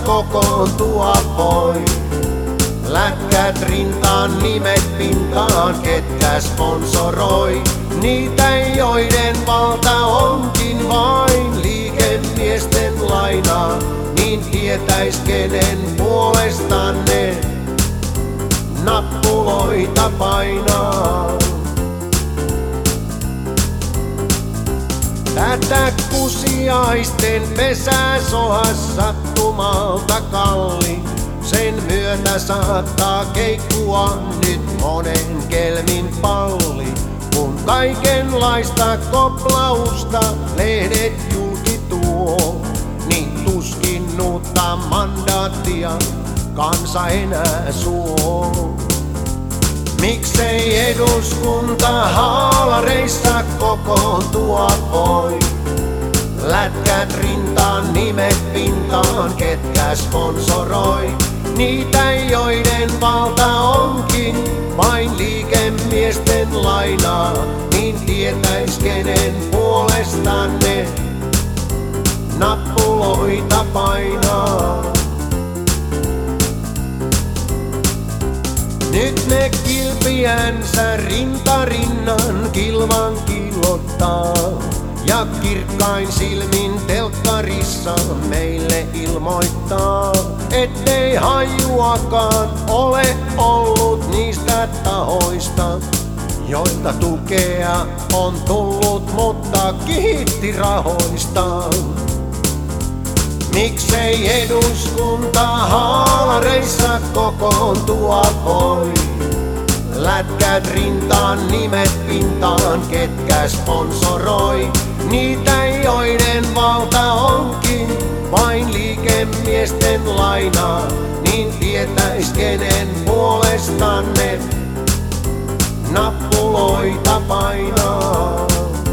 kokoontua voi. Lätkät rintaan, nimet pintaan, ketkä sponsoroi. Niitä, joiden valta onkin vain liikemiesten lainaa, niin tietäis kenen puolestaan ne nappuloita painaa. Tätä kusiaisten pesää sohas sattumalta kalli. Sen myötä saattaa keikkua nyt monen kelmin palli. Kun kaikenlaista koplausta lehdet julki tuo, niin tuskin uutta mandaattia kansa enää suo. Miksei eduskunta haalareissa kokoontua voi? Lätkät rintaan, nimet pintaan, ketkä sponsoroi. Niitä, joiden valta onkin vain liikemiesten lainaa, niin tietäis kenen puolestaan ne nappuloita painaa. Nyt ne kilpiänsä rintarinnan kilvan killottaa, ja kirkkain silmin telkkarissa meille ilmoittaa, ettei hajuakaan ole ollut niistä tahoista, joilta tukea on tullut, mutta kiitti rahoistaan. Miksei eduskunta haalareissa kokoontua voi? Lätkät rintaan, nimet pintaan, ketkä sponsoroi. Niitä, joiden valta onkin vain liikemiesten lainaa, niin tietäis kenen puolestaan ne nappuloita painaa.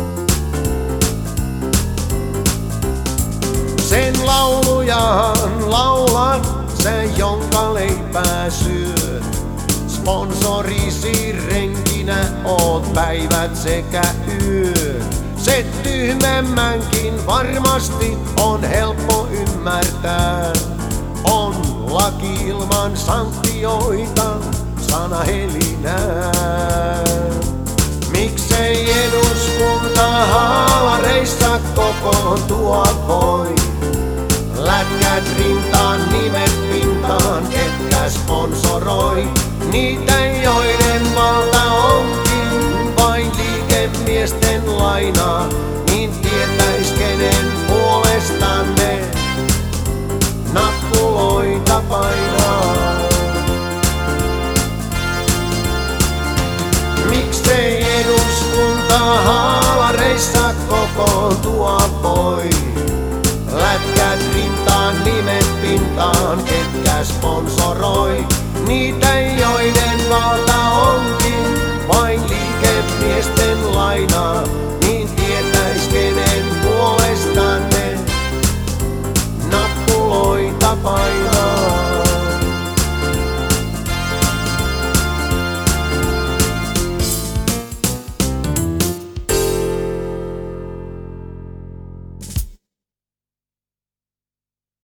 Sen laulujahan laulat sä, jonka leipää syöt. Sponsorisi renkinä oot päivät sekä yöt. Se tyhmemmänkin varmasti on helppo ymmärtää. On laki ilman sanktioita, sanahelinää. Miksei eduskunta haalareissa kokoontua voi? Lätkät rintaan, nimet pintaan, ketkä sponsoroi. Niitä, joiden valta onkin vain liikemiesten lainaa, niin tietäis kenen puolestaan ne nappuloita painaa. Miksei eduskunta haalareissa kokoontua voi? Lätkät rintaan, nimet pintaan, ketkä sponsoroi. Niitä, joiden valta onkin vain liikemiesten lainaa, niin tietäis kenen puolestaan ne nappuloita painaa.